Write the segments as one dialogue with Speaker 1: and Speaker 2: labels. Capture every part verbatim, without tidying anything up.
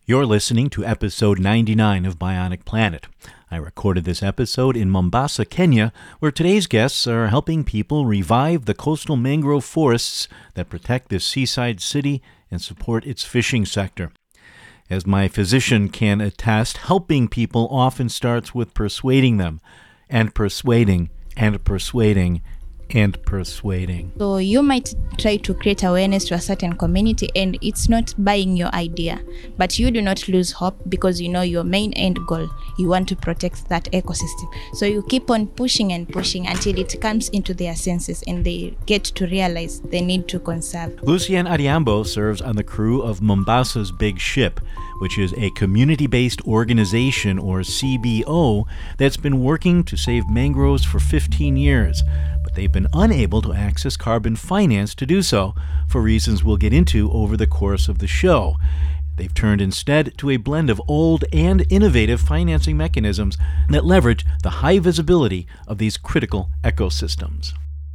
Speaker 1: You're listening to episode ninety-nine of Bionic Planet. I recorded this episode in Mombasa, Kenya, where today's guests are helping people revive the coastal mangrove forests that protect this seaside city and support its fishing sector. As my physician can attest, helping people often starts with persuading them, and persuading, and persuading, and persuading.
Speaker 2: So you might try to create awareness to a certain community and it's not buying your idea, but you do not lose hope because you know your main end goal. You want to protect that ecosystem. So you keep on pushing and pushing until it comes into their senses and they get to realize they need to conserve.
Speaker 1: Lucien Adhiambo serves on the crew of Mombasa's Big Ship, which is a community-based organization, or C B O, that's been working to save mangroves for fifteen years. But they've been unable to access carbon finance to do so, for reasons we'll get into over the course of the show. They've turned instead to a blend of old and innovative financing mechanisms that leverage the high visibility of these critical ecosystems.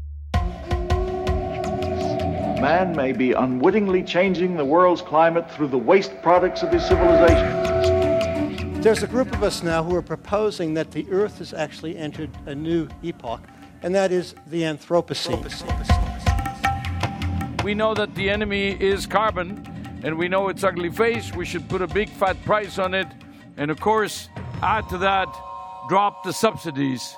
Speaker 3: Man may be unwittingly changing the world's climate through the waste products of his civilization.
Speaker 4: There's a group of us now who are proposing that the Earth has actually entered a new epoch, and that is the Anthropocene.
Speaker 5: We know that the enemy is carbon, and we know its ugly face. We should put a big fat price on it, and of course, add to that, drop the subsidies.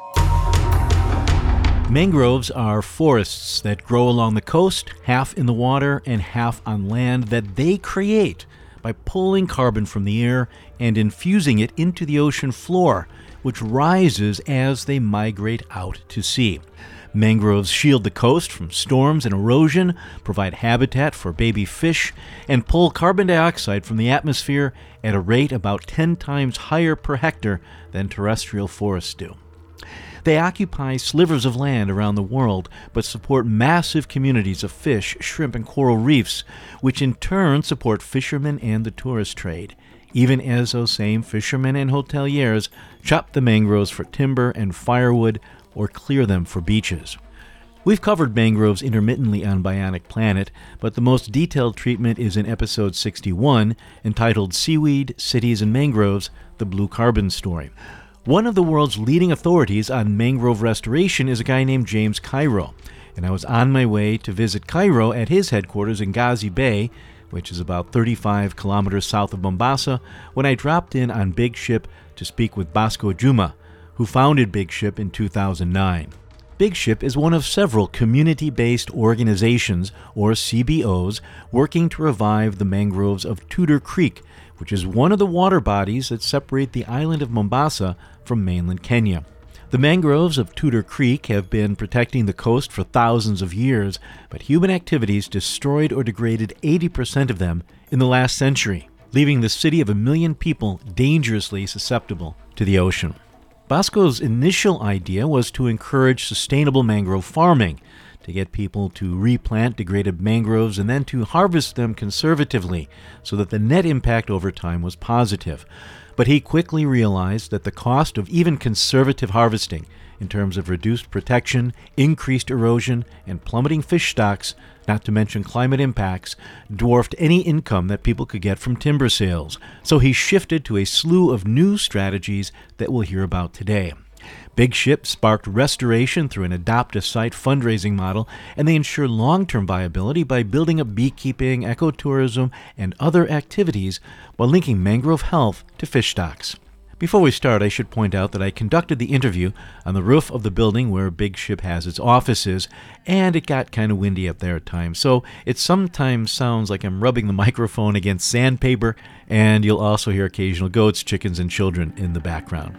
Speaker 1: Mangroves are forests that grow along the coast, half in the water and half on land, that they create by pulling carbon from the air and infusing it into the ocean floor, which rises as they migrate out to sea. Mangroves shield the coast from storms and erosion, provide habitat for baby fish, and pull carbon dioxide from the atmosphere at a rate about ten times higher per hectare than terrestrial forests do. They occupy slivers of land around the world, but support massive communities of fish, shrimp, and coral reefs, which in turn support fishermen and the tourist trade, even as those same fishermen and hoteliers chop the mangroves for timber and firewood or clear them for beaches. We've covered mangroves intermittently on Bionic Planet, but the most detailed treatment is in episode sixty-one, entitled Seaweed, Cities, and Mangroves, The Blue Carbon Story. One of the world's leading authorities on mangrove restoration is a guy named James Cairo, and I was on my way to visit Cairo at his headquarters in Gazi Bay, which is about thirty-five kilometers south of Mombasa, when I dropped in on Big Ship to speak with Bosco Juma, who founded Big Ship in two thousand nine. Big Ship is one of several community-based organizations, or C B Os, working to revive the mangroves of Tudor Creek, which is one of the water bodies that separate the island of Mombasa from mainland Kenya. The mangroves of Tudor Creek have been protecting the coast for thousands of years, but human activities destroyed or degraded eighty percent of them in the last century, leaving the city of a million people dangerously susceptible to the ocean. Bosco's initial idea was to encourage sustainable mangrove farming, to get people to replant degraded mangroves and then to harvest them conservatively so that the net impact over time was positive. But he quickly realized that the cost of even conservative harvesting, in terms of reduced protection, increased erosion, and plummeting fish stocks, not to mention climate impacts, dwarfed any income that people could get from timber sales. So he shifted to a slew of new strategies that we'll hear about today. Big Ship sparked restoration through an adopt-a-site fundraising model, and they ensure long-term viability by building up beekeeping, ecotourism, and other activities while linking mangrove health to fish stocks. Before we start, I should point out that I conducted the interview on the roof of the building where Big Ship has its offices, and it got kind of windy up there at times, so it sometimes sounds like I'm rubbing the microphone against sandpaper, and you'll also hear occasional goats, chickens, and children in the background.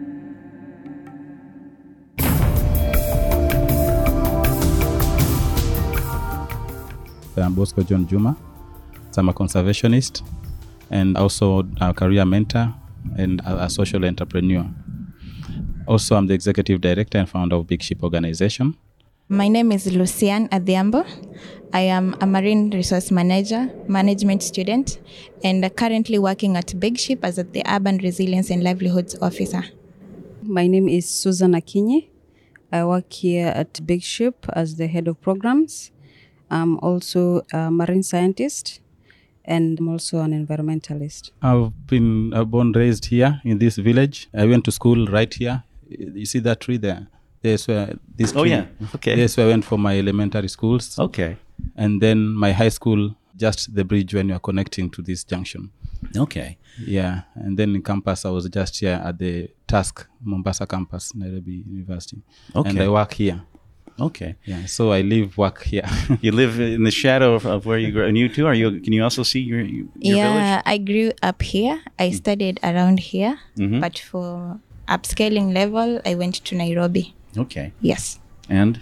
Speaker 6: I'm Bosco John Juma. I'm a conservationist and also a career mentor and a, a social entrepreneur. Also, I'm the executive director and founder of Big Ship Organization.
Speaker 2: My name is Lucien Adhiambo. I am a marine resource manager, management student, and currently working at Big Ship as the Urban Resilience and Livelihoods Officer.
Speaker 7: My name is Susan Akinyi. I work here at Big Ship as the head of programs. I'm also a marine scientist, and I'm also an environmentalist.
Speaker 6: I've been uh, born, raised here in this village. I went to school right here. You see that tree there? There's where this.
Speaker 8: Oh
Speaker 6: tree,
Speaker 8: yeah. Okay.
Speaker 6: There's where I went for my elementary schools.
Speaker 8: Okay.
Speaker 6: And then my high school, just the bridge when you are connecting to this junction.
Speaker 8: Okay.
Speaker 6: Yeah. And then in campus, I was just here at the Tusk Mombasa campus, Nairobi University.
Speaker 8: Okay.
Speaker 6: And I work here.
Speaker 8: Okay.
Speaker 6: Yeah. So I live, work here.
Speaker 8: You live in the shadow of, of where you grew. And you too? Are you? Can you also see your your
Speaker 2: yeah,
Speaker 8: village?
Speaker 2: I grew up here. I studied around here,
Speaker 8: Mhm.
Speaker 2: but for upscaling level, I went to Nairobi.
Speaker 8: Okay.
Speaker 2: Yes.
Speaker 8: And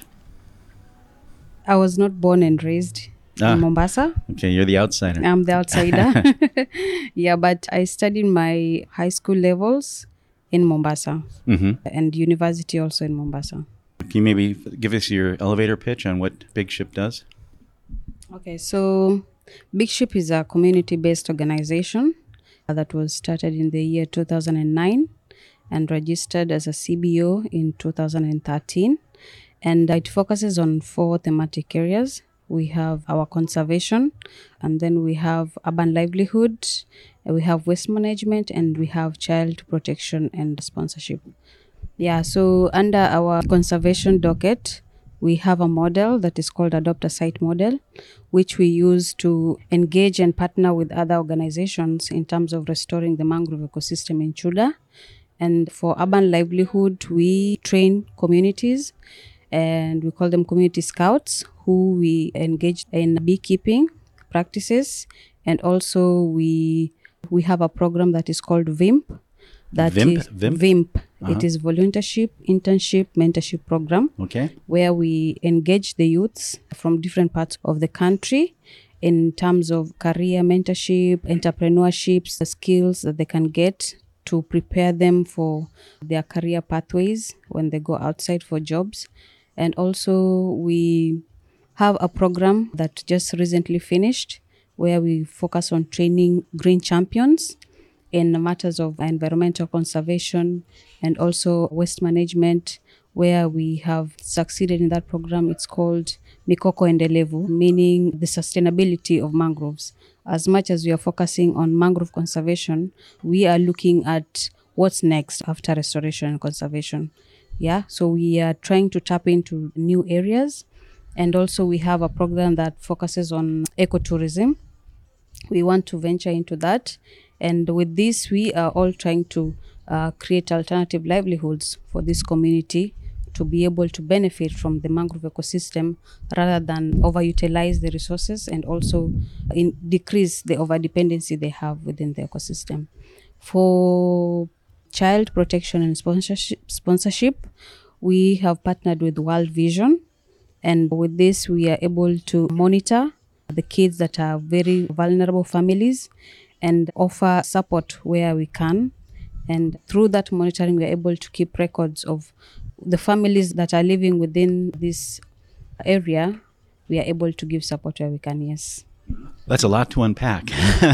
Speaker 7: I was not born and raised
Speaker 8: Ah.
Speaker 7: in Mombasa.
Speaker 8: okay, you're the outsider.
Speaker 7: I'm the outsider. Yeah, but I studied my high school levels in Mombasa
Speaker 8: Mm-hmm.
Speaker 7: and university also in Mombasa.
Speaker 8: Can you maybe give us your elevator pitch on what Big Ship does?
Speaker 7: Okay, so Big Ship is a community-based organization that was started in the year two thousand nine and registered as a C B O in two thousand thirteen. And it focuses on four thematic areas. We have our conservation, and then we have urban livelihood, and we have waste management, and we have child protection and sponsorship. Yeah, so under our conservation docket, we have a model that is called Adopt a Site model, which we use to engage and partner with other organizations in terms of restoring the mangrove ecosystem in Chuda. And for urban livelihood, we train communities, and we call them community scouts, who we engage in beekeeping practices. And also we we have a program that is called VIMP. That
Speaker 8: Vimp?
Speaker 7: is
Speaker 8: Vimp?
Speaker 7: VIMP.
Speaker 8: Uh-huh.
Speaker 7: It is volunteership, internship, mentorship program,
Speaker 8: Okay.
Speaker 7: where we engage the youths from different parts of the country in terms of career mentorship, entrepreneurships, the skills that they can get to prepare them for their career pathways when they go outside for jobs. And also we have a program that just recently finished where we focus on training green champions in matters of environmental conservation and also waste management, where we have succeeded in that program. It's called Mikoko Endelevu, meaning the sustainability of mangroves. As much as we are focusing on mangrove conservation, we are looking at what's next after restoration and conservation. Yeah, so we are trying to tap into new areas. And also we have a program that focuses on ecotourism. We want to venture into that. And with this, we are all trying to uh, create alternative livelihoods for this community to be able to benefit from the mangrove ecosystem rather than overutilize the resources and also in decrease the overdependency they have within the ecosystem. For child protection and sponsorship, sponsorship, we have partnered with World Vision. And with this, we are able to monitor the kids that are very vulnerable families and offer support where we can. And through that monitoring, we are able to keep records of the families that are living within this area. We are able to give support where we can, yes.
Speaker 8: That's a lot to unpack.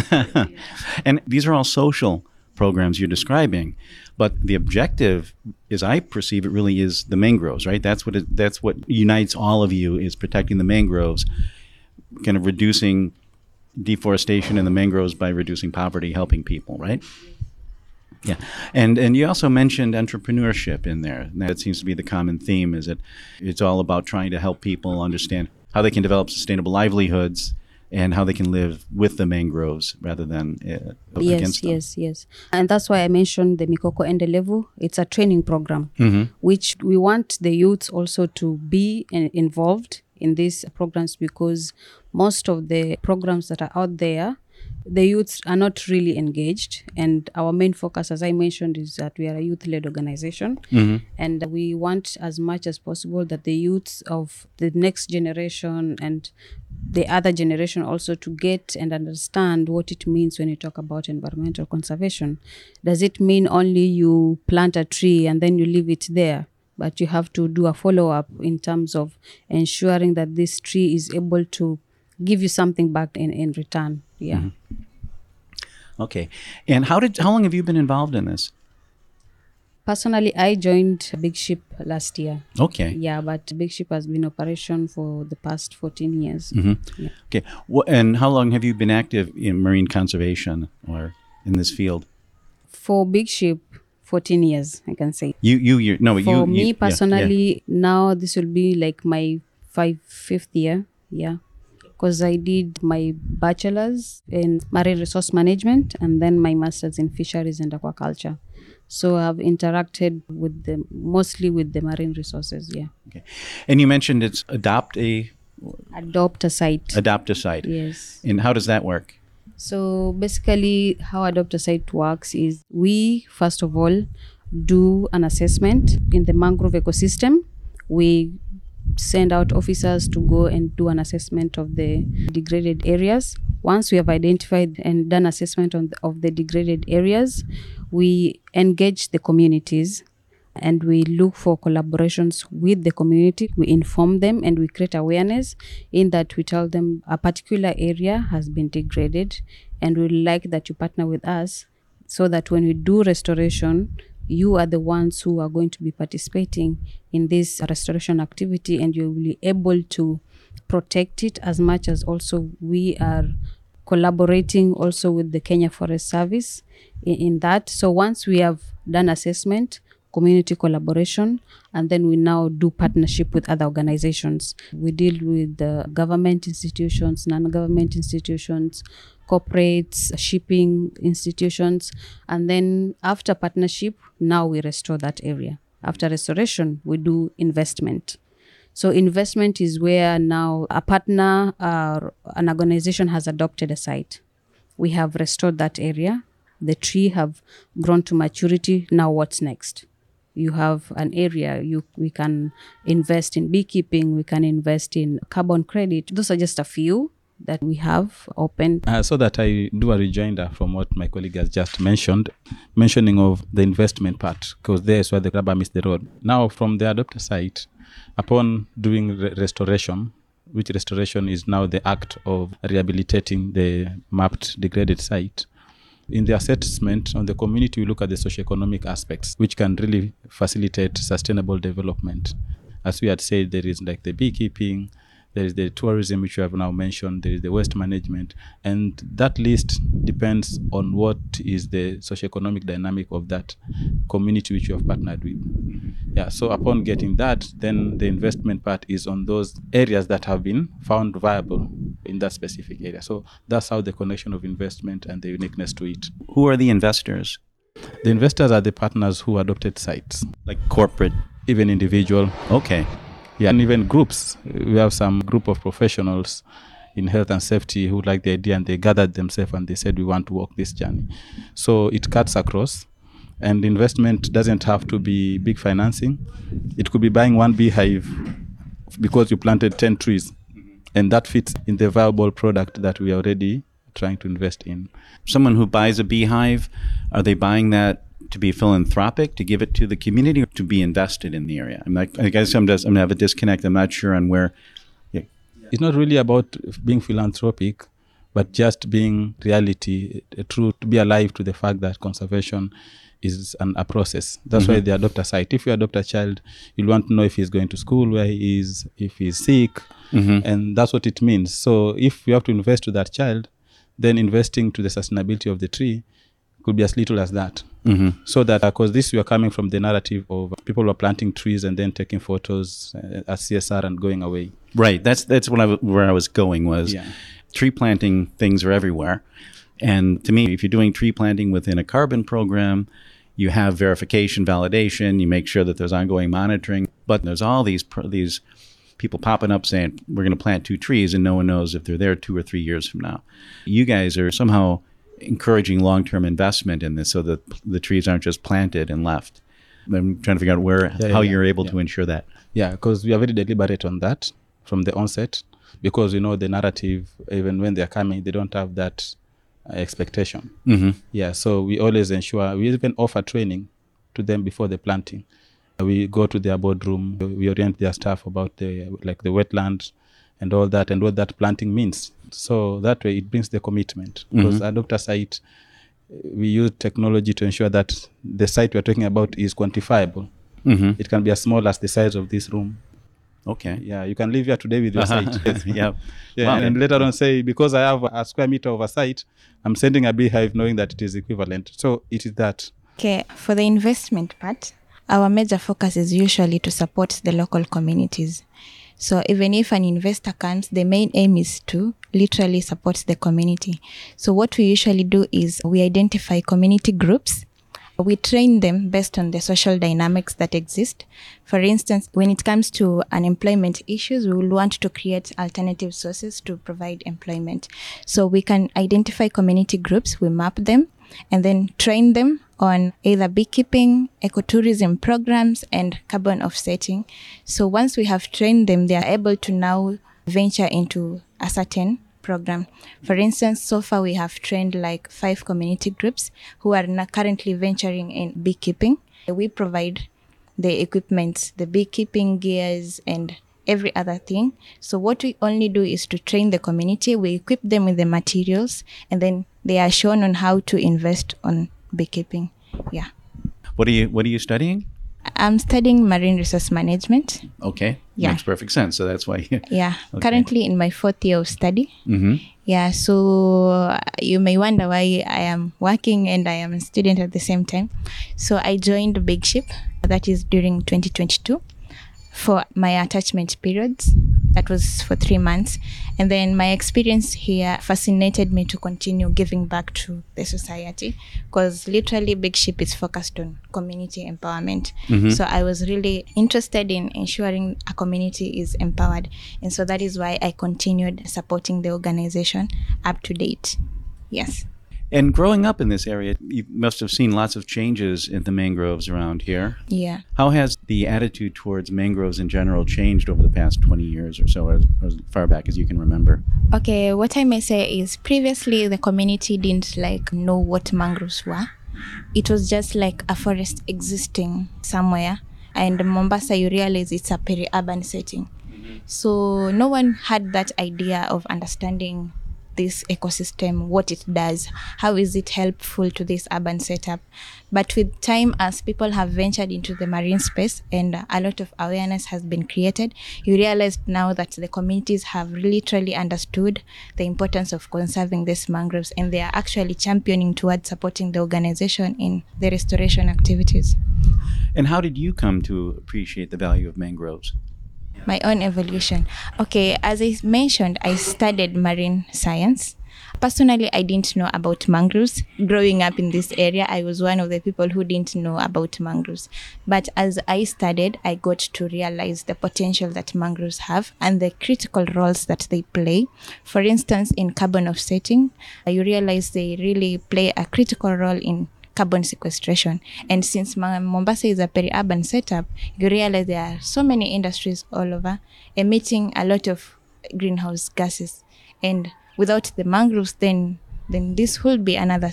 Speaker 8: And these are all social programs you're describing, but the objective, as I perceive it, really is the mangroves, right? That's what it, that's what unites all of you, is protecting the mangroves, kind of reducing deforestation in the mangroves by reducing poverty, helping people, right? Yeah, and and you also mentioned entrepreneurship in there. And that seems to be the common theme, is that it's all about trying to help people understand how they can develop sustainable livelihoods and how they can live with the mangroves rather than uh,
Speaker 7: Yes,
Speaker 8: against them.
Speaker 7: yes, yes. And that's why I mentioned the Mikoko Endelevu. It's a training program,
Speaker 8: Mhm.
Speaker 7: which we want the youths also to be in, involved in these programs, because most of the programs that are out there, the youths are not really engaged. And our main focus, as I mentioned, is that we are a youth-led organization.
Speaker 8: Mhm.
Speaker 7: And we want as much as possible that the youths of the next generation and the other generation also to get and understand what it means when you talk about environmental conservation. Does it mean only you plant a tree and then you leave it there? But you have to do a follow-up in terms of ensuring that this tree is able to give you something back in, in return. Yeah.
Speaker 8: Mm-hmm. Okay. And how did how long have you been involved in this?
Speaker 7: Personally, I joined Big Ship last year.
Speaker 8: Okay.
Speaker 7: Yeah, but Big Ship has been in operation for the past fourteen years.
Speaker 8: Mm-hmm.
Speaker 7: Yeah.
Speaker 8: Okay. Well, and how long have you been active in marine conservation or in this field?
Speaker 7: For Big Ship, fourteen years, I can say.
Speaker 8: You, you, you no,
Speaker 7: For
Speaker 8: you. you-
Speaker 7: me
Speaker 8: yeah,
Speaker 7: personally,
Speaker 8: yeah.
Speaker 7: now this will be like my five fifth year. Yeah, because I did my bachelor's in marine resource management and then my master's in fisheries and aquaculture. So I've interacted with the mostly with the marine resources. Yeah.
Speaker 8: Okay. And you mentioned it's adopt a
Speaker 7: Adopt a site.
Speaker 8: adopt a site.
Speaker 7: Yes.
Speaker 8: And how does that work?
Speaker 7: So basically, how Adopt a Site works is we, first of all, do an assessment in the mangrove ecosystem. We send out officers to go and do an assessment of the degraded areas. Once we have identified and done assessment on the, of the degraded areas, we engage the communities and we look for collaborations with the community. We inform them and we create awareness in that we tell them a particular area has been degraded and we'd like that you partner with us so that when we do restoration, you are the ones who are going to be participating in this restoration activity and you'll be able to protect it as much as also we are collaborating also with the Kenya Forest Service in, in that. So once we have done assessment, community collaboration, and then we now do partnership with other organizations. We deal with the government institutions, non-government institutions, corporates, shipping institutions, and then after partnership, now we restore that area. After restoration, we do investment. So investment is where now a partner or an organization has adopted a site. We have restored that area. The tree have grown to maturity. Now what's next? You have an area, you we can invest in beekeeping, we can invest in carbon credit. Those are just a few that we have open.
Speaker 6: Uh, so that I do a rejoinder from what my colleague has just mentioned, mentioning of the investment part, because there is where the rubber meets the road. Now, from the adopter site, upon doing re- restoration, which restoration is now the act of rehabilitating the mapped degraded site, in the assessment on the community, we look at the socioeconomic aspects, which can really facilitate sustainable development. As we had said, there is like the beekeeping, there is the tourism, which we have now mentioned, there is the waste management, and that list depends on what is the socioeconomic dynamic of that community which you have partnered with. Yeah, so upon getting that, then the investment part is on those areas that have been found viable in that specific area. So that's how the connection of investment and the uniqueness to it.
Speaker 8: Who are the investors?
Speaker 6: The investors are the partners who adopted sites,
Speaker 8: Like corporate?
Speaker 6: even individual.
Speaker 8: Okay.
Speaker 6: Yeah, and even groups. We have some group of professionals in health and safety who like the idea and they gathered themselves and they said, we want to walk this journey. So it cuts across, and investment doesn't have to be big financing. It could be buying one beehive because you planted ten trees, and that fits in the viable product that we are already trying to invest in.
Speaker 8: Someone who buys a beehive, are they buying that to be philanthropic, to give it to the community, or to be invested in the area? I'm like, I guess I'm just, I'm gonna have a disconnect. I'm not sure on where. Yeah.
Speaker 6: It's not really about being philanthropic, but just being reality, a true, to be alive to the fact that conservation is an, a process. That's mm-hmm. why they adopt a site. If you adopt a child, you'll want to know if he's going to school, where he is, if he's sick, mm-hmm. and that's what it means. So if you have to invest to that child, then investing to the sustainability of the tree could be as little as that. Mm-hmm. So that, because this we are coming from the narrative of people who are planting trees and then taking photos uh, as C S R and going away.
Speaker 8: Right. That's that's what I w- where I was going was
Speaker 6: Yeah.
Speaker 8: tree planting things are everywhere. And to me, if you're doing tree planting within a carbon program, you have verification, validation, you make sure that there's ongoing monitoring. But there's all these pro- these people popping up saying, we're going to plant two trees, and no one knows if they're there two or three years from now. You guys are somehow encouraging long-term investment in this so that the trees aren't just planted and left. I'm trying to figure out where,
Speaker 6: Yeah,
Speaker 8: how
Speaker 6: yeah,
Speaker 8: you're able
Speaker 6: yeah.
Speaker 8: to ensure that.
Speaker 6: Yeah, because we are very deliberate on that from the onset, because you know the narrative, even when they're coming, they don't have that uh, expectation.
Speaker 8: Mm-hmm.
Speaker 6: Yeah, so we always ensure, we even offer training to them before the planting. We go to their boardroom, we orient their staff about the like the wetland and all that, and what that planting means. So that way it brings the commitment, because mm-hmm. adopt a site we use technology to ensure that the site we're talking about is quantifiable.
Speaker 8: Mm-hmm.
Speaker 6: It can be as small as the size of this room.
Speaker 8: Okay.
Speaker 6: Yeah, you can live here today with your
Speaker 8: Uh-huh.
Speaker 6: site.
Speaker 8: Yeah.
Speaker 6: Yeah,
Speaker 8: Wow.
Speaker 6: and later on say, because I have a square meter of a site, I'm sending a beehive knowing that it is equivalent. So it is that.
Speaker 2: Okay, for the investment part, our major focus is usually to support the local communities. So even if an investor comes, the main aim is to literally support the community. So what we usually do is we identify community groups. We train them based on the social dynamics that exist. For instance, when it comes to unemployment issues, we will want to create alternative sources to provide employment. So we can identify community groups, we map them, and then train them on either beekeeping, ecotourism programs, and carbon offsetting. So once we have trained them, they are able to now venture into a certain program. For instance, so far we have trained like five community groups who are now currently venturing in beekeeping. We provide the equipment, the beekeeping gears, and every other thing. So what we only do is to train the community. We equip them with the materials, and then they are shown on how to invest on beekeeping. Yeah.
Speaker 8: What are you What are you studying?
Speaker 2: I'm studying marine resource management.
Speaker 8: Okay.
Speaker 2: Yeah.
Speaker 8: Makes perfect sense. So that's why. You,
Speaker 2: Yeah.
Speaker 8: Okay.
Speaker 2: Currently in my fourth year of study.
Speaker 8: mm-hmm.
Speaker 2: Yeah. So you may wonder why I am working and I am a student at the same time. So I joined Big Ship. That is during twenty twenty-two for my attachment periods. That was for three months. And then my experience here fascinated me to continue giving back to the society, because literally Big Ship is focused on community empowerment.
Speaker 8: Mhm.
Speaker 2: So I was really interested in ensuring a community is empowered. And so that is why I continued supporting the organization up to date. Yes.
Speaker 8: And growing up in this area, you must have seen lots of changes in the mangroves around here.
Speaker 2: Yeah.
Speaker 8: How has the attitude towards mangroves in general changed over the past twenty years or so, as, as far back as you can remember?
Speaker 2: Okay, what I may say is previously the community didn't like know what mangroves were. It was just like a forest existing somewhere. And Mombasa, you realize it's a peri-urban setting. So no one had that idea of understanding this ecosystem, what it does, how is it helpful to this urban setup. But with time, as people have ventured into the marine space and a lot of awareness has been created, you realize now that the communities have literally understood the importance of conserving these mangroves, and they are actually championing towards supporting the organization in the restoration activities.
Speaker 8: And how did you come to appreciate the value of mangroves?
Speaker 2: My own evolution. Okay, as I mentioned, I studied marine science. Personally, I didn't know about mangroves. Growing up in this area, I was one of the people who didn't know about mangroves. But as I studied, I got to realize the potential that mangroves have and the critical roles that they play. For instance, in carbon offsetting, you realize they really play a critical role in carbon sequestration. And since Mombasa is a peri-urban setup, you realize there are so many industries all over emitting a lot of greenhouse gases. And without the mangroves, then then this would be another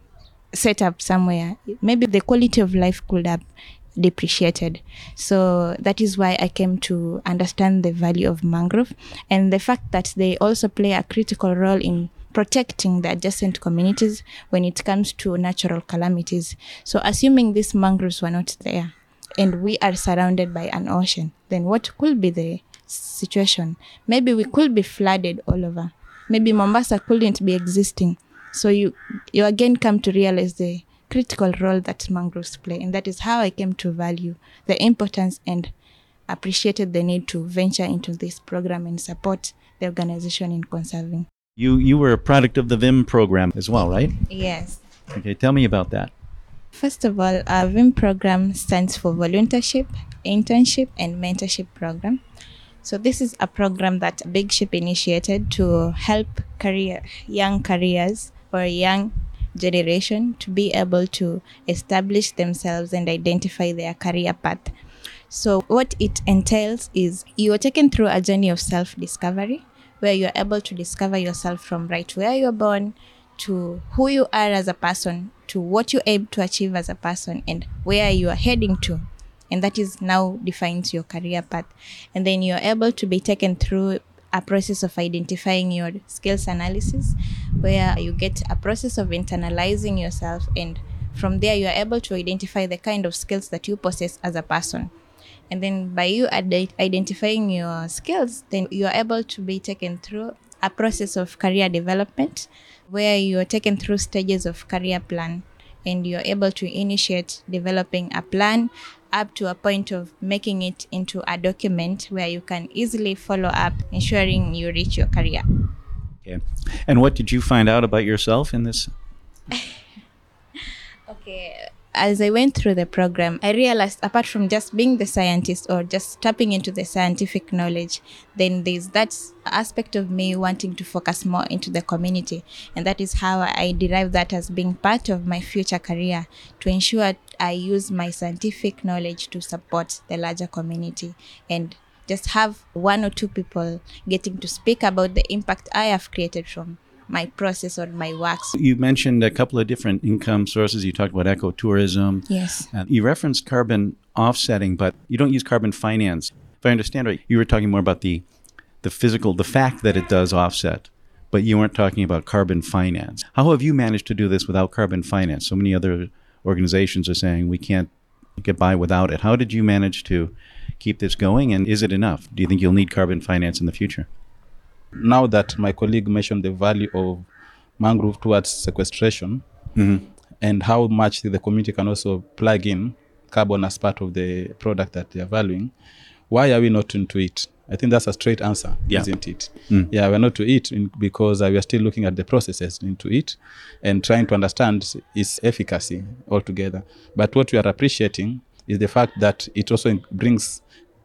Speaker 2: setup somewhere. Maybe the quality of life could have depreciated. So that is why I came to understand the value of mangrove and the fact that they also play a critical role in protecting the adjacent communities when it comes to natural calamities. So assuming these mangroves were not there and we are surrounded by an ocean, then what could be the situation? Maybe we could be flooded all over. Maybe Mombasa couldn't be existing. So you you again come to realize the critical role that mangroves play, and that is how I came to value the importance and appreciated the need to venture into this program and support the organization in conserving.
Speaker 8: You you were a product of the V I M program as well, right?
Speaker 2: Yes.
Speaker 8: Okay, tell me about that.
Speaker 2: First of all, our V I M program stands for Volunteership, Internship, and Mentorship Program. So this is a program that Big Ship initiated to help career young careers or young generation to be able to establish themselves and identify their career path. So what it entails is you are taken through a journey of self-discovery, where you're able to discover yourself from right where you're born to who you are as a person, to what you aim to achieve as a person, and where you are heading to. And that is now defines your career path. And then you're able to be taken through a process of identifying your skills analysis, where you get a process of internalizing yourself, and from there you are able to identify the kind of skills that you possess as a person. And then by you ad- identifying your skills, then you are able to be taken through a process of career development, where you are taken through stages of career plan, and you're able to initiate developing a plan up to a point of making it into a document where you can easily follow up, ensuring you reach your career.
Speaker 8: Okay. And what did you find out about yourself in this?
Speaker 2: Okay. As I went through the program, I realized apart from just being the scientist or just tapping into the scientific knowledge, then there's that aspect of me wanting to focus more into the community. And that is how I derive that as being part of my future career, to ensure I use my scientific knowledge to support the larger community and just have one or two people getting to speak about the impact I have created from my process or my works.
Speaker 8: You mentioned a couple of different income sources. You talked about ecotourism.
Speaker 2: Yes.
Speaker 8: Uh, you referenced carbon offsetting, but you don't use carbon finance. If I understand right, you were talking more about the the physical, the fact that it does offset, but you weren't talking about carbon finance. How have you managed to do this without carbon finance? So many other organizations are saying we can't get by without it. How did you manage to keep this going, and is it enough? Do you think you'll need carbon finance in the future?
Speaker 6: Now that my colleague mentioned the value of mangrove towards sequestration, mm-hmm. and how much the community can also plug in carbon as part of the product that they are valuing, why are we not into it? I think that's a straight answer, yeah. isn't it? Mm. Yeah, we're not to it in, because uh, we are still looking at the processes into it and trying to understand its efficacy altogether. But what we are appreciating is the fact that it also brings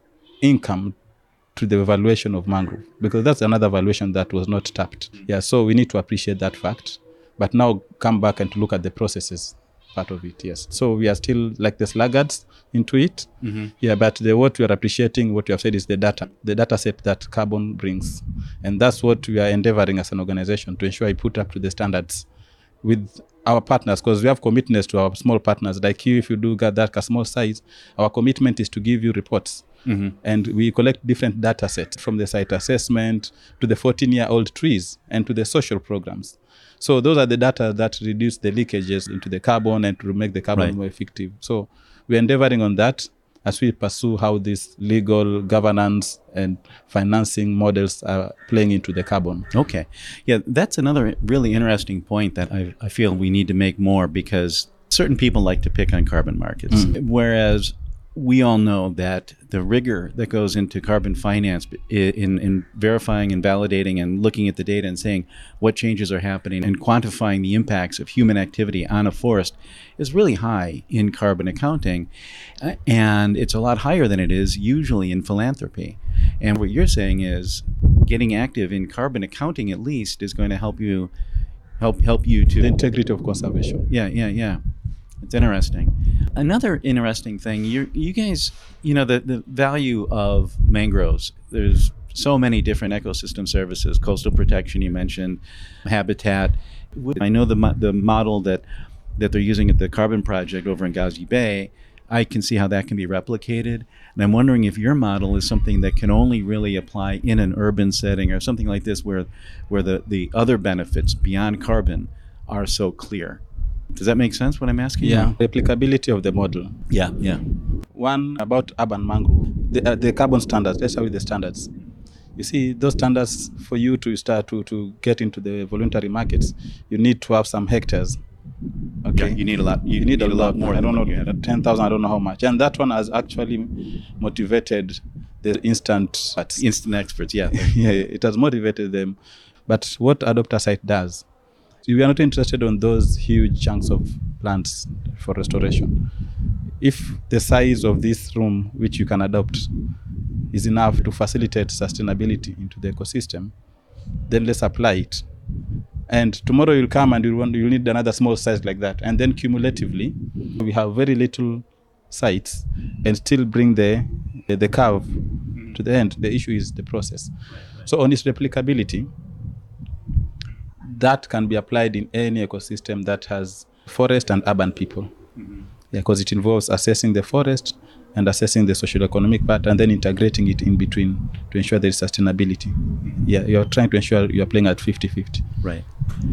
Speaker 6: income to the valuation of mangrove, because that's another valuation that was not tapped. Yeah, so we need to appreciate that fact, but now come back and to look at the processes part of it. Yes, so we are still like the sluggards into it. Mm-hmm. Yeah, but the, what we are appreciating, what you have said, is the data, the data set that carbon brings, and that's what we are endeavoring as an organization to ensure I put up to the standards with our partners, because we have commitments to our small partners like you. If you do get that a small size, our commitment is to give you reports. Mm-hmm. And we collect different data sets, from the site assessment to the fourteen-year-old trees and to the social programs. So those are the data that reduce the leakages into the carbon and to make the carbon right. more effective. So we're endeavoring on that as we pursue how these legal governance and financing models are playing into the carbon.
Speaker 8: Okay. Yeah, that's another really interesting point that I, I feel we need to make more, because certain people like to pick on carbon markets, mm. whereas we all know that the rigor that goes into carbon finance in, in verifying and validating and looking at the data and saying what changes are happening and quantifying the impacts of human activity on a forest is really high in carbon accounting. Uh, and it's a lot higher than it is usually in philanthropy. And what you're saying is getting active in carbon accounting, at least, is going to help you help help you to
Speaker 6: the integrity of conservation.
Speaker 8: Yeah, yeah, yeah. It's interesting. Another interesting thing, you you guys, you know, the, the value of mangroves. There's so many different ecosystem services, coastal protection you mentioned, habitat. I know the the model that, that they're using at the Carbon Project over in Gazi Bay. I can see how that can be replicated. And I'm wondering if your model is something that can only really apply in an urban setting or something like this, where where the, the other benefits beyond carbon are so clear. Does that make sense, what I'm asking?
Speaker 6: Yeah, the applicability of the model.
Speaker 8: Yeah, yeah.
Speaker 6: One, about urban mangrove, the, uh, the carbon standards. Let's start with the standards. You see, those standards, for you to start to, to get into the voluntary markets, you need to have some hectares. Okay,
Speaker 8: yeah, you need a lot. You,
Speaker 6: you need, need a lot, lot
Speaker 8: more.
Speaker 6: I don't know, ten thousand. I don't know how much. And that one has actually motivated the instant
Speaker 8: instant experts. Yeah,
Speaker 6: yeah, it has motivated them. But what AdopterSite does, we are not interested in those huge chunks of plants for restoration. If the size of this room, which you can adopt, is enough to facilitate sustainability into the ecosystem, then let's apply it. And tomorrow you'll come and you'll, want, you'll need another small size like that. And then cumulatively, we have very little sites and still bring the, the curve to the end. The issue is the process. So on its replicability, that can be applied in any ecosystem that has forest and urban people. Mm-hmm. Yeah, because it involves assessing the forest and assessing the social economic part and then integrating it in between to ensure there is sustainability. Yeah, you're trying to ensure you're playing at fifty-fifty.
Speaker 8: Right.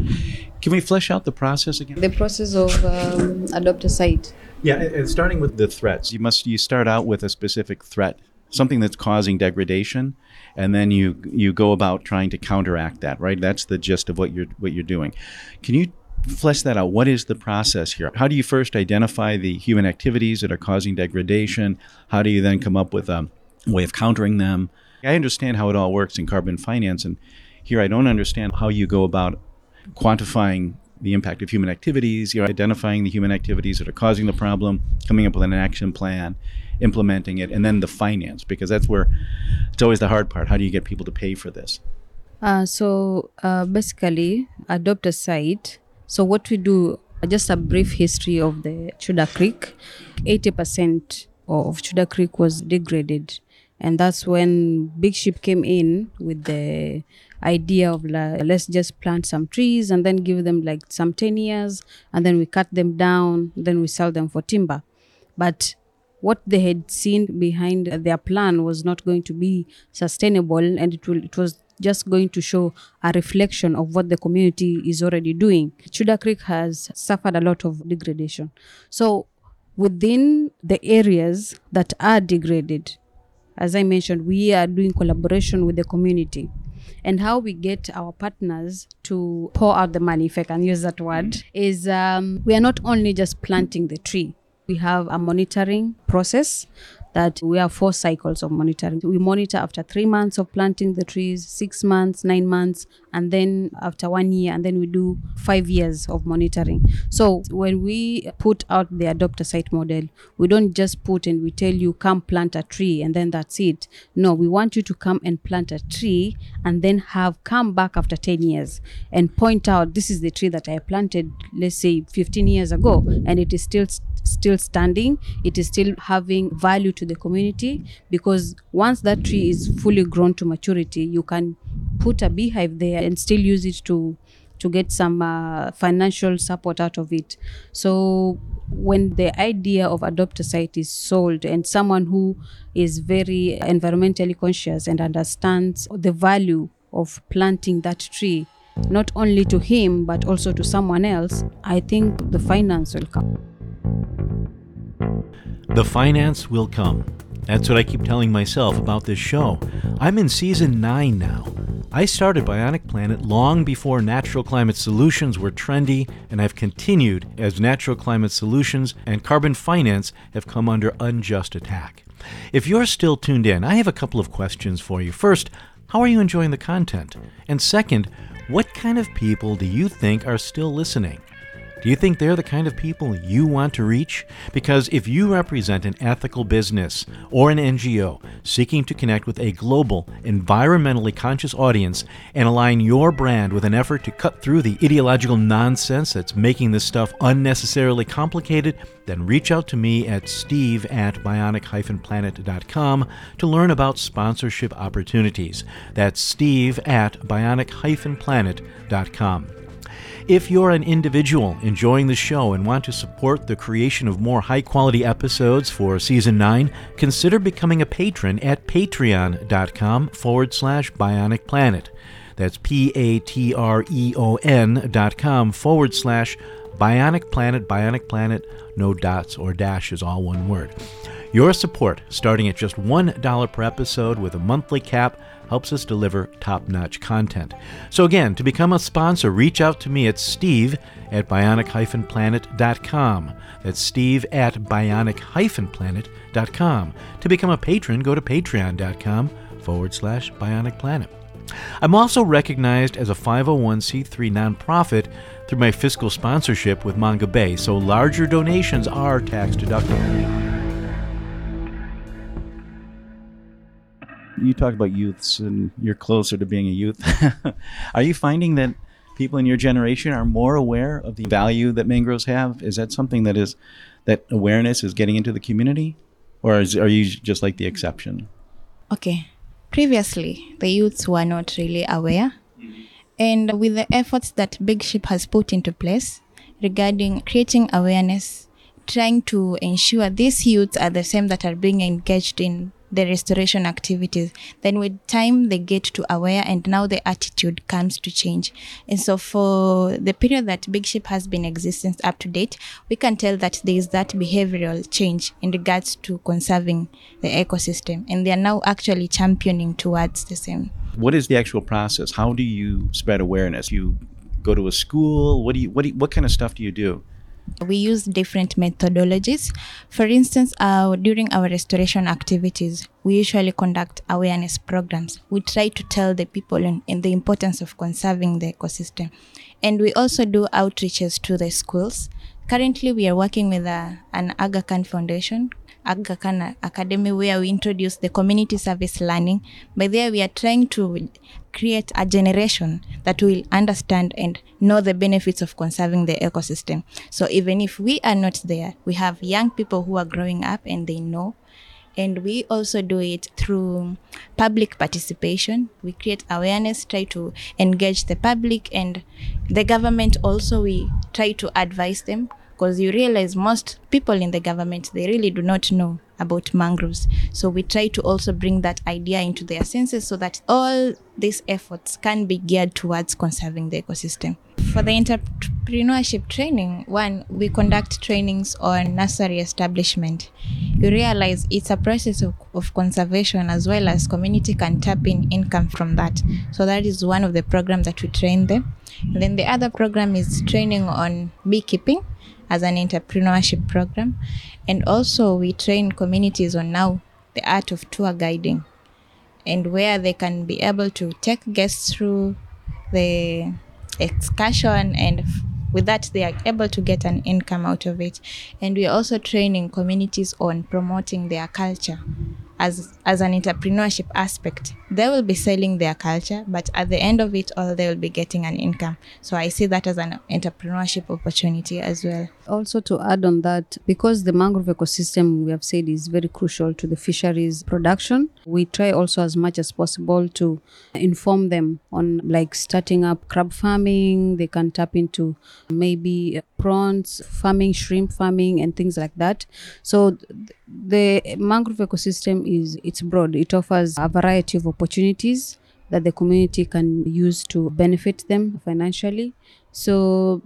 Speaker 8: Can we flesh out the process again?
Speaker 7: The process of um, adopt a site.
Speaker 8: Yeah, and starting with the threats. You must you start out with a specific threat, something that's causing degradation, and then you you go about trying to counteract that, right? That's the gist of what you're what you're doing. Can you flesh that out? What is the process here? How do you first identify the human activities that are causing degradation? How do you then come up with a way of countering them? I understand how it all works in carbon finance, and here I don't understand how you go about quantifying the impact of human activities, you're identifying the human activities that are causing the problem, coming up with an action plan, implementing it, and then the finance, because that's where it's always the hard part. How do you get people to pay for this?
Speaker 7: Uh, so uh, basically, adopt a site. So what we do, uh, just a brief history of the Chuda Creek. eighty percent of Chuda Creek was degraded. And that's when Big Ship came in with the idea of like, let's just plant some trees and then give them like some ten years, and then we cut them down, then we sell them for timber. But what they had seen behind their plan was not going to be sustainable, and it will it was just going to show a reflection of what the community is already doing. Chuda Creek has suffered a lot of degradation. So within the areas that are degraded, as I mentioned, we are doing collaboration with the community. And how we get our partners to pour out the money, if I can use that word, is um, we are not only just planting the tree. We have a monitoring process that we have four cycles of monitoring. We monitor after three months of planting the trees, six months, nine months, and then after one year, and then we do five years of monitoring. So when we put out the adopt a site model, we don't just put and we tell you come plant a tree and then that's it. No, we want you to come and plant a tree and then have come back after ten years and point out this is the tree that I planted, let's say fifteen years ago, and it is still still standing, it is still having value to the community, because once that tree is fully grown to maturity, you can put a beehive there and still use it to to get some uh, financial support out of it. So when the idea of adopt a site is sold, and someone who is very environmentally conscious and understands the value of planting that tree, not only to him but also to someone else, I think the finance will come.
Speaker 1: The finance will come. That's what I keep telling myself about this show. I'm in season nine now. I started Bionic Planet long before natural climate solutions were trendy, and I've continued as natural climate solutions and carbon finance have come under unjust attack. If you're still tuned in, I have a couple of questions for you. First, how are you enjoying the content? And second, what kind of people do you think are still listening? Do you think they're the kind of people you want to reach? Because if you represent an ethical business or an N G O seeking to connect with a global, environmentally conscious audience and align your brand with an effort to cut through the ideological nonsense that's making this stuff unnecessarily complicated, then reach out to me at steve at bionic dash planet dot com to learn about sponsorship opportunities. That's steve at bionic dash planet dot com. If you're an individual enjoying the show and want to support the creation of more high-quality episodes for Season nine, consider becoming a patron at patreon.com forward slash Bionic Planet. That's P-A-T-R-E-O-N dot com forward slash Bionic Planet, Bionic Planet, no dots or dashes, all one word. Your support, starting at just one dollar per episode with a monthly cap, helps us deliver top-notch content. So again, to become a sponsor, reach out to me at steve at bionic dash planet dot com. That's steve at bionic dash planet dot com. To become a patron, go to patreon.com forward slash Bionic Planet. I'm also recognized as a five oh one c three nonprofit through my fiscal sponsorship with Manga Bay, so larger donations are tax-deductible.
Speaker 8: You talk about youths, and you're closer to being a youth. Are you finding that people in your generation are more aware of the value that mangroves have? Is that something that is that awareness is getting into the community, or is, are you just like the exception?
Speaker 2: Okay. Previously, the youths were not really aware. And with the efforts that Big Ship has put into place regarding creating awareness trying to ensure these youths are the same that are being engaged in the restoration activities. Then with time they get to aware, and now the attitude comes to change. And so for the period that Big Ship has been existing up to date, we can tell that there is that behavioral change in regards to conserving the ecosystem, and they are now actually championing towards the same.
Speaker 8: What is the actual process? How do you spread awareness? You go to a school? What do you what do you, what kind of stuff do you do?
Speaker 2: We use different methodologies. For instance, uh, during our restoration activities, we usually conduct awareness programs. We try to tell the people in, in the importance of conserving the ecosystem. And we also do outreaches to the schools. Currently, we are working with a, an Aga Khan Foundation, Aga Khan Academy, where we introduce the community service learning. By there, we are trying to create a generation that will understand and know the benefits of conserving the ecosystem. So even if we are not there, we have young people who are growing up and they know. And we also do it through public participation. We create awareness, try to engage the public, and the government also, we try to advise them, because you realize most people in the government, they really do not know about mangroves. So we try to also bring that idea into their senses so that all these efforts can be geared towards conserving the ecosystem. For the entrepreneurship training, one, we conduct trainings on nursery establishment. You realize it's a process of, of conservation, as well as community can tap in income from that. So that is one of the programs that we train them. And then the other program is training on beekeeping as an entrepreneurship program. And also we train communities on now the art of tour guiding, and where they can be able to take guests through the excursion, and with that they are able to get an income out of it. And we're also training communities on promoting their culture as as an entrepreneurship aspect. They will be selling their culture, but at the end of it all, they will be getting an income. So I see that as an entrepreneurship opportunity as well.
Speaker 7: Also, to add on that, because the mangrove ecosystem, we have said, is very crucial to the fisheries production, we try also as much as possible to inform them on like starting up crab farming. They can tap into maybe prawns farming, shrimp farming, and things like that. So the mangrove ecosystem is it's broad. It offers a variety of opportunities that the community can use to benefit them financially. So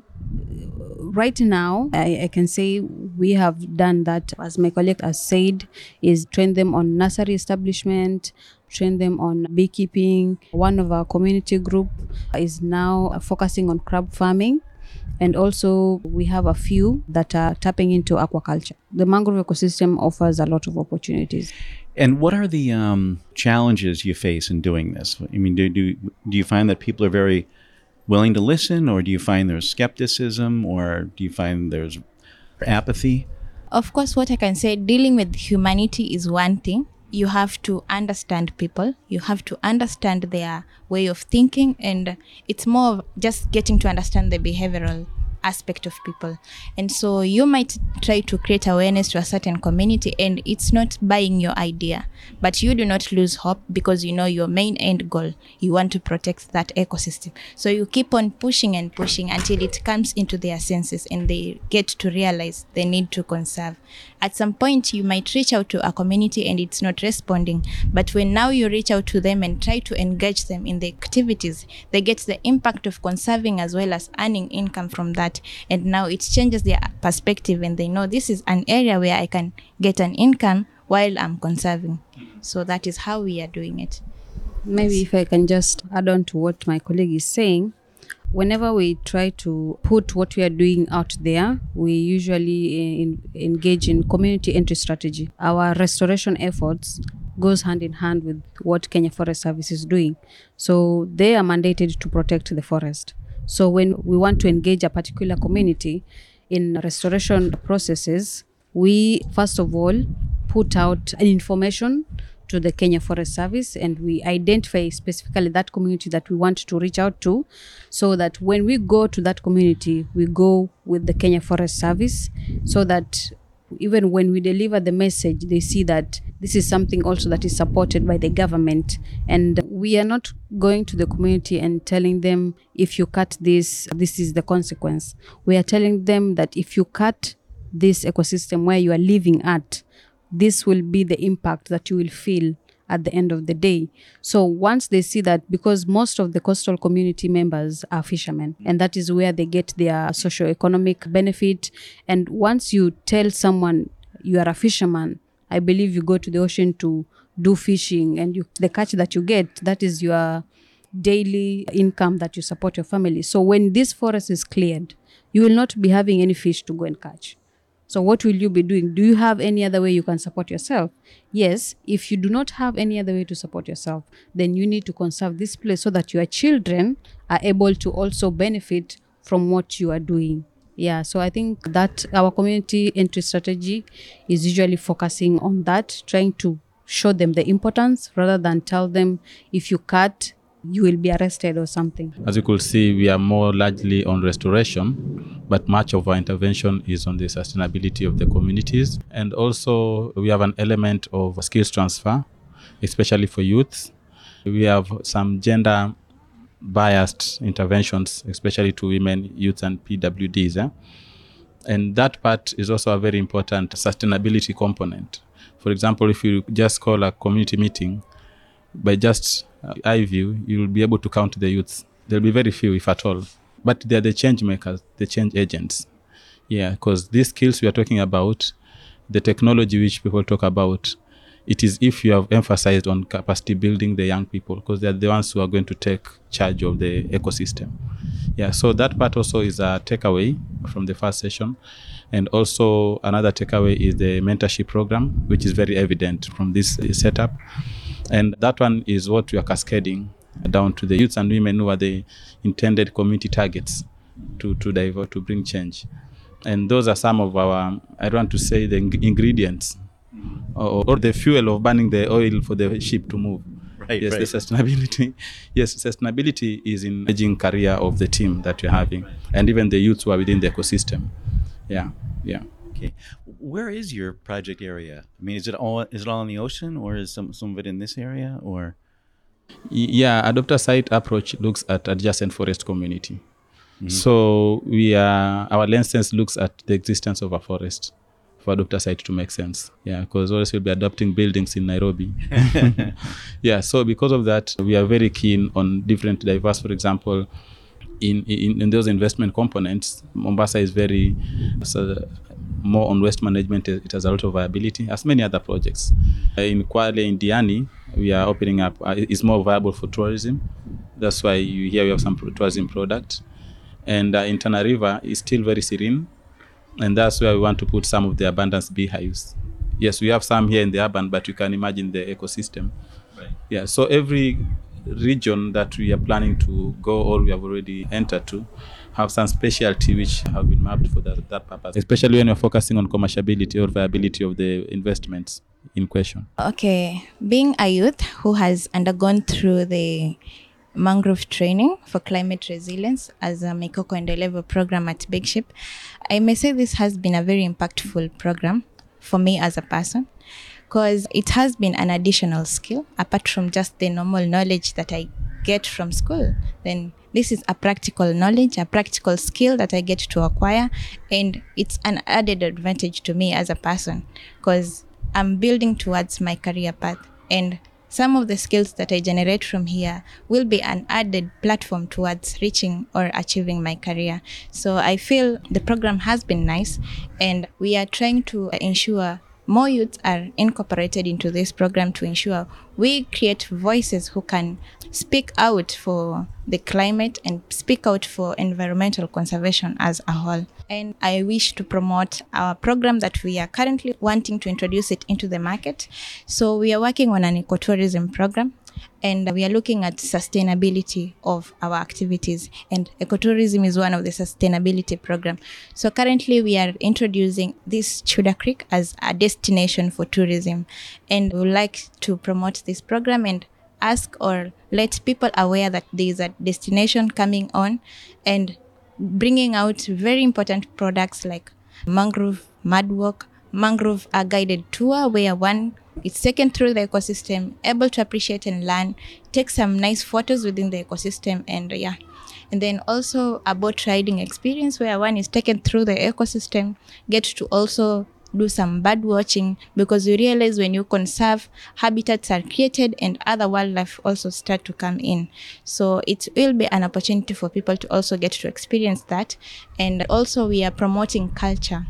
Speaker 7: right now, I, I can say we have done that, as my colleague has said, is train them on nursery establishment, train them on beekeeping. One of our community group is now focusing on crab farming. And also we have a few that are tapping into aquaculture. The mangrove ecosystem offers a lot of opportunities.
Speaker 8: And what are the um, challenges you face in doing this? I mean, do, do do you find that people are very willing to listen, or do you find there's skepticism, or do you find there's apathy?
Speaker 2: Of course, what I can say, dealing with humanity is one thing. You have to understand people. You have to understand their way of thinking, and it's more of just getting to understand the behavioral aspect of people. And so you might try to create awareness to a certain community, and it's not buying your idea, but you do not lose hope, because you know your main end goal, you want to protect that ecosystem. So you keep on pushing and pushing until it comes into their senses and they get to realize they need to conserve. At some point you might reach out to a community and it's not responding, but when now you reach out to them and try to engage them in the activities, they get the impact of conserving as well as earning income from that. And now it changes their perspective, and they know this is an area where I can get an income while I'm conserving. So that is how we are doing it.
Speaker 7: Maybe if I can just add on to what my colleague is saying, whenever we try to put what we are doing out there, we usually in, engage in community entry strategy. Our restoration efforts goes hand in hand with what Kenya Forest Service is doing. So they are mandated to protect the forest. So when we want to engage a particular community in restoration processes, we first of all put out an information to the Kenya Forest Service, and we identify specifically that community that we want to reach out to, so that when we go to that community, we go with the Kenya Forest Service, so that even when we deliver the message, they see that this is something also that is supported by the government. And we are not going to the community and telling them, if you cut this, this is the consequence. We are telling them that if you cut this ecosystem where you are living at, this will be the impact that you will feel at the end of the day. So once they see that, because most of the coastal community members are fishermen, and that is where they get their socio-economic benefit. And once you tell someone you are a fisherman, I believe you go to the ocean to do fishing, and you, the catch that you get, that is your daily income that you support your family. So when this forest is cleared, you will not be having any fish to go and catch. So what will you be doing? Do you have any other way you can support yourself? Yes, if you do not have any other way to support yourself, then you need to conserve this place so that your children are able to also benefit from what you are doing. Yeah, so I think that our community entry strategy is usually focusing on that, trying to show them the importance rather than tell them if you cut, you will be arrested or something.
Speaker 6: As you could see, we are more largely on restoration, but much of our intervention is on the sustainability of the communities. And also we have an element of skills transfer, especially for youth. We have some gender biased interventions, especially to women, youth and P W Ds. Eh? And that part is also a very important sustainability component. For example, if you just call a community meeting, by just uh, eye view, you will be able to count the youths. There will be very few, if at all. But they are the change makers, the change agents. Yeah, because these skills we are talking about, the technology which people talk about, it is if you have emphasized on capacity building the young people, because they are the ones who are going to take charge of the ecosystem. Yeah, so that part also is a takeaway from the first session. And also another takeaway is the mentorship program, which is very evident from this setup. And that one is what we are cascading down to the youths and women who are the intended community targets to, to divert, to bring change. And those are some of our, I don't want to say the ing- ingredients or, or the fuel of burning the oil for the ship to move.
Speaker 8: Right,
Speaker 6: yes,
Speaker 8: right.
Speaker 6: the sustainability. Yes, sustainability is in the emerging career of the team that we're having, and even the youths who are within the ecosystem. Yeah, yeah.
Speaker 8: Okay, where is your project area? I mean, is it all is it all in the ocean, or is some some of it in this area, or?
Speaker 6: Yeah, adopter site approach looks at adjacent forest community. Mm-hmm. So we are our lens looks at the existence of a forest for adopter site to make sense. Yeah, because always we'll be adopting buildings in Nairobi. Yeah, so because of that, we are very keen on different diverse, for example, in, in, in those investment components, Mombasa is very so more on waste management. It has a lot of viability, as many other projects. In Kwale, in Diani, we are opening up, uh, it's more viable for tourism. That's why you hear we have some tourism product. And uh, in Tana River, is still very serene. And that's where we want to put some of the abundance beehives. Yes, we have some here in the urban, but you can imagine the ecosystem. Right. Yeah, so every region that we are planning to go or we have already entered to have some specialty which have been mapped for that, that purpose, especially when you're focusing on commerciality or viability of the investments in question.
Speaker 2: Okay, being a youth who has undergone through the mangrove training for climate resilience as a Mikoko and level program at Big Ship, I may say this has been a very impactful program for me as a person, because it has been an additional skill apart from just the normal knowledge that I get from school. Then this is a practical knowledge, a practical skill that I get to acquire, and it's an added advantage to me as a person because I'm building towards my career path, and some of the skills that I generate from here will be an added platform towards reaching or achieving my career. So I feel the program has been nice, and we are trying to ensure more youths are incorporated into this program to ensure we create voices who can speak out for the climate and speak out for environmental conservation as a whole. And I wish to promote our program that we are currently wanting to introduce it into the market. So we are working on an ecotourism program, and we are looking at sustainability of our activities, and ecotourism is one of the sustainability program. So currently we are introducing this Chuda Creek as a destination for tourism, and we would like to promote this program and ask or let people aware that there is a destination coming on, and bringing out very important products like mangrove mud walk, mangrove a guided tour where one is taken through the ecosystem, able to appreciate and learn, take some nice photos within the ecosystem, and yeah, And then also a boat riding experience where one is taken through the ecosystem, get to also do some bird watching, because you realize when you conserve, habitats are created and other wildlife also start to come in. So it will be an opportunity for people to also get to experience that. And also we are promoting culture.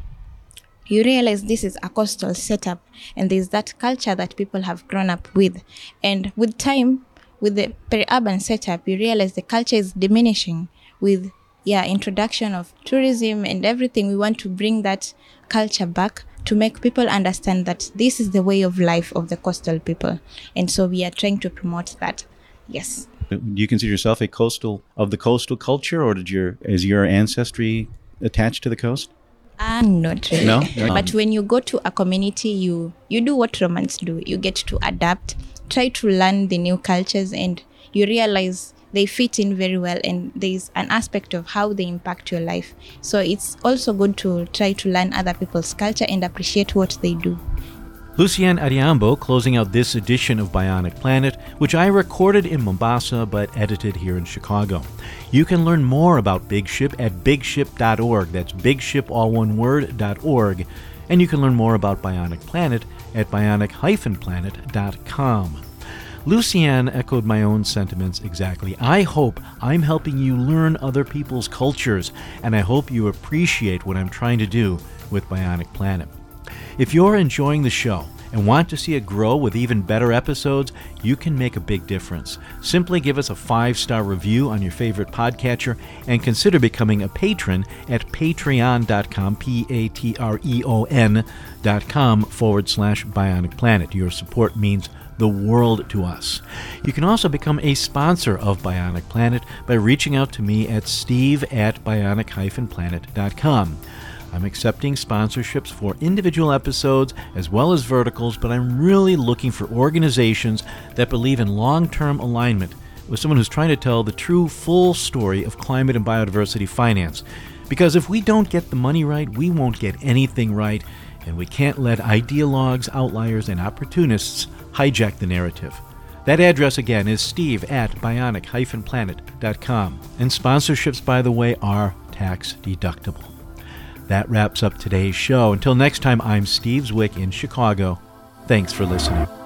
Speaker 2: You realize this is a coastal setup and there's that culture that people have grown up with. And with time, with the peri-urban setup, you realize the culture is diminishing with yeah, introduction of tourism and everything. We want to bring that culture back to make people understand that this is the way of life of the coastal people. And so we are trying to promote that. Yes.
Speaker 8: Do you consider yourself a coastal of the coastal culture, or did your is your ancestry attached to the coast?
Speaker 2: Ah, not really.
Speaker 8: No?
Speaker 2: But
Speaker 8: Um,
Speaker 2: when you go to a community, you you do what Romans do. You get to adapt, try to learn the new cultures, and you realize they fit in very well, and there's an aspect of how they impact your life. So it's also good to try to learn other people's culture and appreciate what they do.
Speaker 1: Lucienne Ariambo closing out this edition of Bionic Planet, which I recorded in Mombasa but edited here in Chicago. You can learn more about Big Ship at big ship dot org. That's Big Ship, all one word, .org. And you can learn more about Bionic Planet at bionic dash planet dot com. Lucienne echoed my own sentiments exactly. I hope I'm helping you learn other people's cultures, and I hope you appreciate what I'm trying to do with Bionic Planet. If you're enjoying the show and want to see it grow with even better episodes, you can make a big difference. Simply give us a five-star review on your favorite podcatcher and consider becoming a patron at patreon dot com, P A T R E O N dot com forward slash Bionic Planet. Your support means the world to us. You can also become a sponsor of Bionic Planet by reaching out to me at steve at bionic dash planet dot com. I'm accepting sponsorships for individual episodes as well as verticals, but I'm really looking for organizations that believe in long-term alignment with someone who's trying to tell the true full story of climate and biodiversity finance. Because if we don't get the money right, we won't get anything right, and we can't let ideologues, outliers, and opportunists hijack the narrative. That address again is steve at bionic dash planet dot com. And sponsorships, by the way, are tax deductible. That wraps up today's show. Until next time, I'm Steve Zwick in Chicago. Thanks for listening.